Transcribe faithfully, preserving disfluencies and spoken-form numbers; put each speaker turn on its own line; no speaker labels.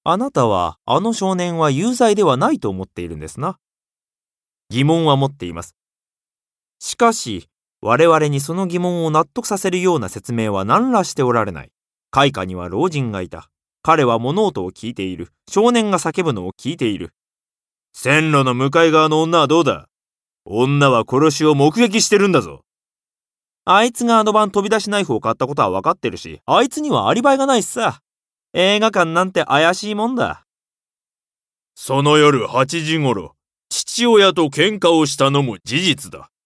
あなたはあの少年は有罪ではないと思っているんですな。疑問は持っています。しかし、我々にその疑問を納得させるような説明は何らしておられない。開花には老人がいた。彼は物音を聞いている。少年が叫ぶのを聞いている。線路の向かい側の女はどうだ？女は殺しを目撃してるんだぞ。あいつがあの晩飛び出しナイフを買ったことは分かってるし、あいつにはアリバイがないしさ。映画館なんて怪しいもんだ。その夜はちじごろ、父親と喧嘩をしたのも事実だ。